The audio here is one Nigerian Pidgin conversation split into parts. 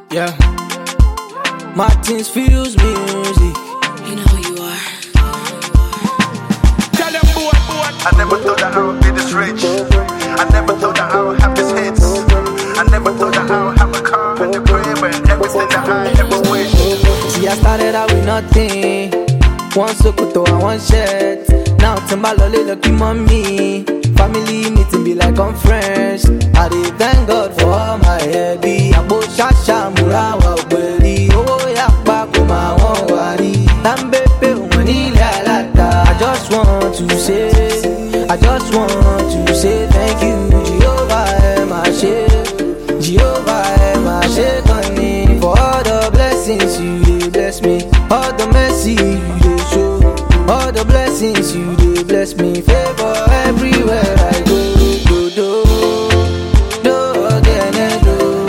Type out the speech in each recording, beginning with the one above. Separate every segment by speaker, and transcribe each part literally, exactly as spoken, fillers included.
Speaker 1: Yeah. Martins Fuse music.
Speaker 2: You know who you are.
Speaker 3: Tell them boy, boy. I never thought that I would be this rich. I never thought that I would have this hits. I never thought that I would have a car and a crib and everything that I ever wished.
Speaker 1: See, I started out with nothing. One sokoto and one shirt. Now Timbalole lucky mommy. Family meeting be like conference. I dey thank God for all my heavy. Abo shasha murawa obeli. Oh yakpa kuma won wari. Tambepe wonile alata. I just want to say, I just want to say thank you, Jehovah Emashe, Jehovah Emashe Kani, for all the blessings you dey bless me, all the mercy you dey show, all the blessings you dey bless me, favor everywhere I go. Do do do again, do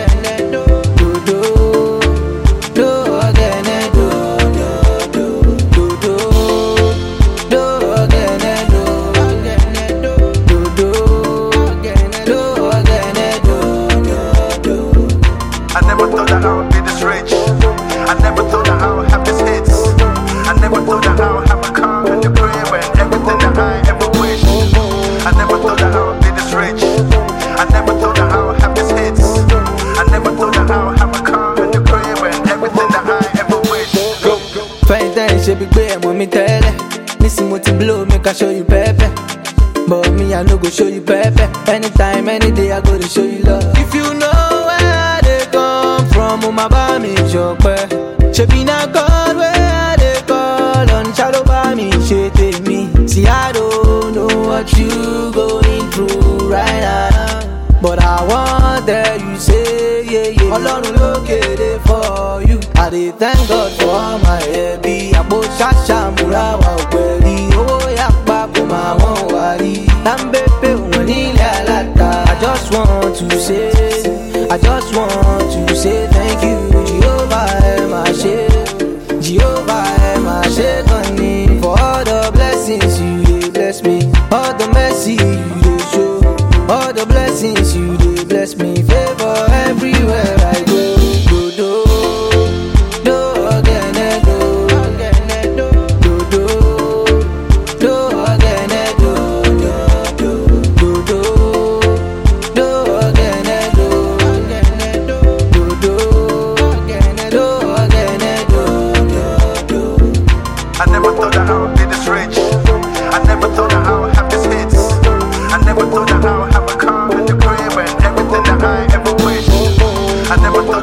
Speaker 1: do do do again, do do do do do again, do do do do again, do do.
Speaker 3: I never thought that I would be this rich. I never thought that I would have this hits. I never thought that I would have a car and a crib and everything that I ever wished. I never thought that I would be this rich. I never thought that I would have this hits. I never thought that I would have a car and a crib and everything that I ever wished. Go, go.
Speaker 1: Fine time, she be great, mommy tell it. Missy moti blow, make I show you pepe. But me, I no go show you pepe. Anytime, any day, I go to show you love. If you know where they come from, oh my bad me joke. She be not God where they call on shadow by me, she take me. See, I don't know what you going through right now, but I want that you say, yeah, yeah. Ọlọ́run lókè dey for you. I dey thank God for all my ẹbí. Àpò ṣàṣà múra wà ògbẹ́rì. Owó yàpá kò máa wọ́n wá rí. Lámbépé òun nílẹ̀ aláta. I just want to say, I just want to say thank you, Jehovah Emashe, Jehovah Emashe Kani, for all the blessings you dey bless me, all the mercy you dey show, all the blessings you dey bless me, favor everywhere I go. Do do do again, do do do do again, do do do do do again, do do do do again, do do.
Speaker 3: I never thought that I would be this rich. I never thought that I would have this hits. I never thought that I would have a car and a crib and everything that I ever wished. I never thought